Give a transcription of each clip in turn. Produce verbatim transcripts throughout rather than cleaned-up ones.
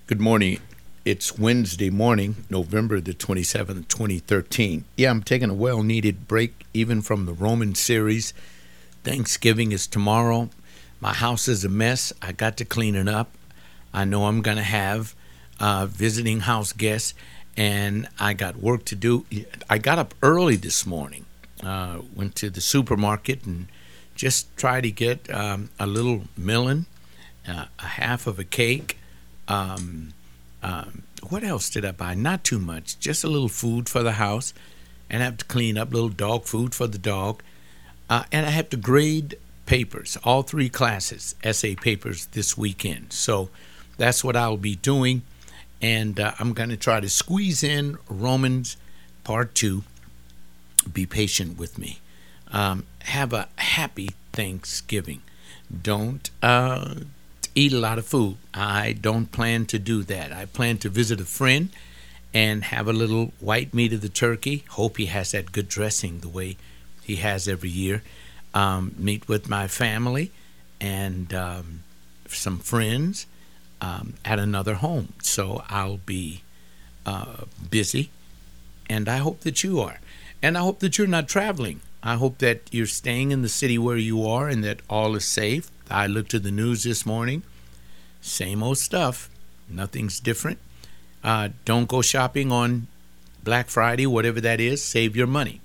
Good morning. It's Wednesday morning, November the twenty-seventh, twenty thirteen. Yeah, I'm taking a well-needed break even from the Roman series. Thanksgiving is tomorrow. My house is a mess. I got to clean it up. I know I'm going to have uh, visiting house guests, and I got work to do. I got up early this morning, uh, went to the supermarket and just tried to get um, a little melon, uh, a half of a cake. Um, um, what else did I buy? Not too much, just a little food for the house, and I have to clean up little dog food for the dog, uh, and I have to grade papers, all three classes, essay papers this weekend. So that's what I'll be doing, and uh, I'm going to try to squeeze in Romans Part two. Be patient with me. Um, have a happy Thanksgiving. Don't uh, eat a lot of food. I don't plan to do that. I plan to visit a friend and have a little white meat of the turkey. Hope he has that good dressing the way he has every year. Um, meet with my family and um, some friends um, at another home. So I'll be uh, busy, and I hope that you are. And I hope that you're not traveling. I hope that you're staying in the city where you are and that all is safe. I looked at the news this morning. Same old stuff. Nothing's different. Uh, don't go shopping on Black Friday, whatever that is. Save your money.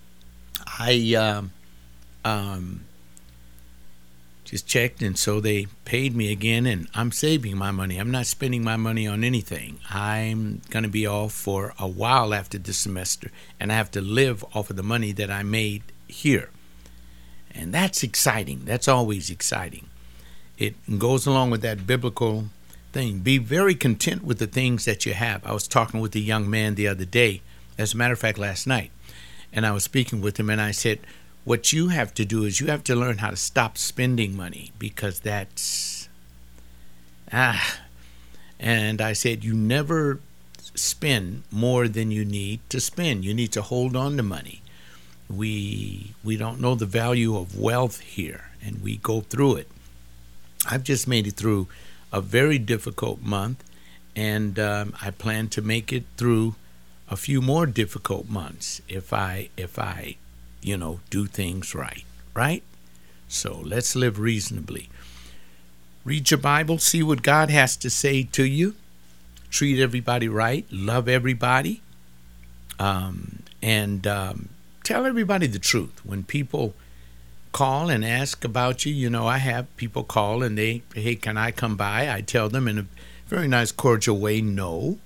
I um, um, just checked, and so they paid me again, and I'm saving my money. I'm not spending my money on anything. I'm going to be off for a while after this semester, and I have to live off of the money that I made here. And that's exciting. That's always exciting. It goes along with that biblical thing. Be very content with the things that you have. I was talking with a young man the other day, as a matter of fact, last night, and I was speaking with him, and I said, what you have to do is you have to learn how to stop spending money, because that's, ah, and I said, you never spend more than you need to spend. You need to hold on to money. We we don't know the value of wealth here, and we go through it. I've just made it through a very difficult month, and um, I plan to make it through a few more difficult months if I if I, you know, do things right, right? So let's live reasonably. Read your Bible, see what God has to say to you. Treat everybody right, love everybody, um, and um, tell everybody the truth. When people call and ask about you, you know, I have people call and they, hey, can I come by? I tell them in a very nice, cordial way, no.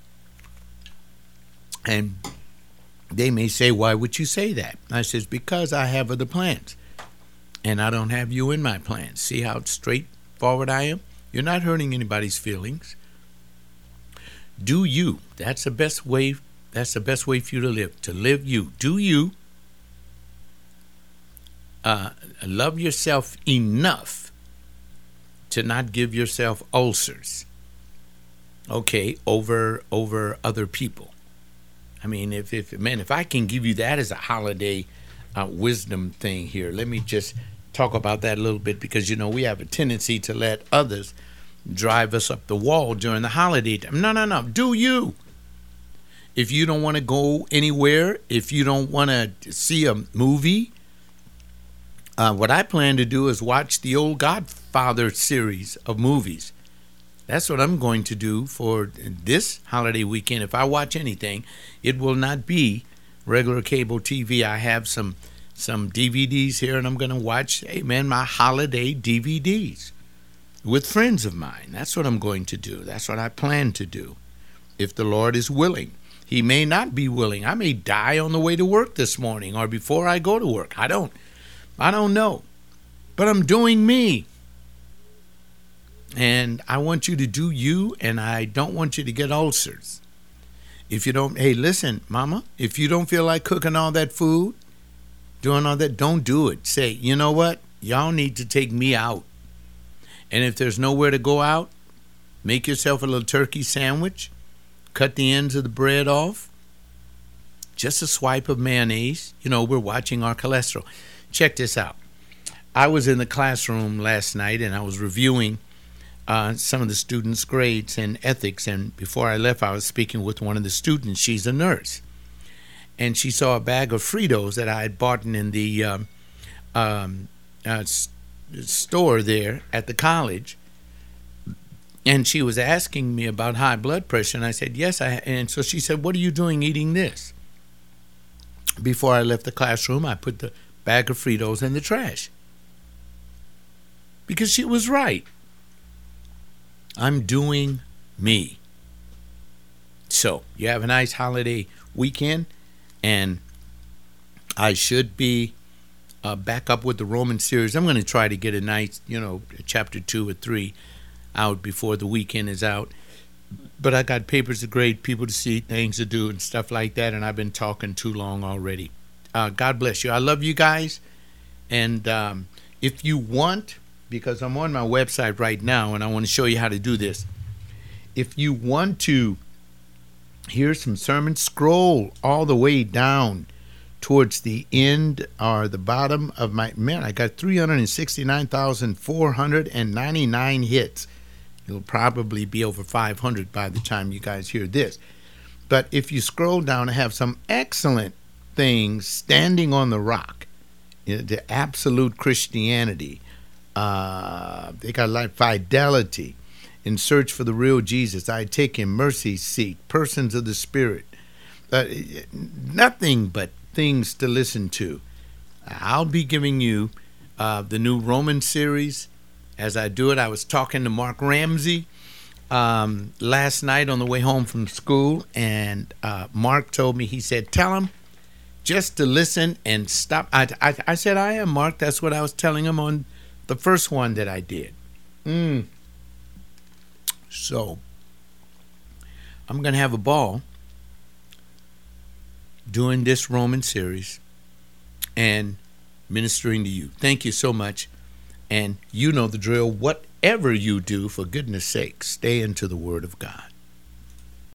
And they may say, why would you say that? I says, because I have other plans, and I don't have you in my plans. See how straightforward I am? You're not hurting anybody's feelings. Do you. That's the best way. That's the best way for you to live. To live you. Do you. Uh, love yourself enough to not give yourself ulcers. Okay, over over other people. I mean, if if man, if I can give you that as a holiday uh, wisdom thing here, let me just talk about that a little bit, because you know we have a tendency to let others drive us up the wall during the holiday time. No, no, no. Do you? If you don't want to go anywhere, if you don't want to see a movie, uh, what I plan to do is watch the old Godfather series of movies. That's what I'm going to do for this holiday weekend. If I watch anything, it will not be regular cable T V. I have some some D V Ds here, and I'm going to watch, hey man, my holiday D V Ds with friends of mine. That's what I'm going to do. That's what I plan to do, if the Lord is willing. He may not be willing. I may die on the way to work this morning or before I go to work. I don't, I don't know. But I'm doing me. And I want you to do you, and I don't want you to get ulcers. If you don't, hey, listen, mama, if you don't feel like cooking all that food, doing all that, don't do it. Say, you know what? Y'all need to take me out. And if there's nowhere to go out, make yourself a little turkey sandwich. Cut the ends of the bread off. Just a swipe of mayonnaise. You know, we're watching our cholesterol. Check this out. I was in the classroom last night, and I was reviewing uh, some of the students' grades and ethics. And before I left, I was speaking with one of the students. She's a nurse. And she saw a bag of Fritos that I had bought in the um, um, uh, s- store there at the college. And she was asking me about high blood pressure. And I said, yes. I And so she said, what are you doing eating this? Before I left the classroom, I put the bag of Fritos in the trash. Because she was right. I'm doing me. So, you have a nice holiday weekend. And I should be uh, back up with the Roman series. I'm going to try to get a nice, you know, chapter two or three out before the weekend is out. But I got papers to grade, people to see, things to do, and stuff like that. And I've been talking too long already. Uh, God bless you. I love you guys. And um, if you want, because I'm on my website right now, and I want to show you how to do this. If you want to hear some sermons, scroll all the way down towards the end or the bottom of my, man, I got three hundred sixty-nine thousand four hundred ninety-nine hits. It'll probably be over five hundred by the time you guys hear this. But if you scroll down, I have some excellent things. Standing on the Rock, you know, the absolute Christianity. Uh, they got like Fidelity, In Search for the Real Jesus, I Take Him, Mercy Seat, Persons of the Spirit. Uh, nothing but things to listen to. I'll be giving you uh, the new Roman series. As I do it, I was talking to Mark Ramsey um, last night on the way home from school, and uh, Mark told me, he said, tell him just to listen and stop. I, I, I said, I am, Mark. That's what I was telling him on the first one that I did. Mm. So, I'm going to have a ball doing this Roman series and ministering to you. Thank you so much. And you know the drill. Whatever you do, for goodness sake, stay into the Word of God.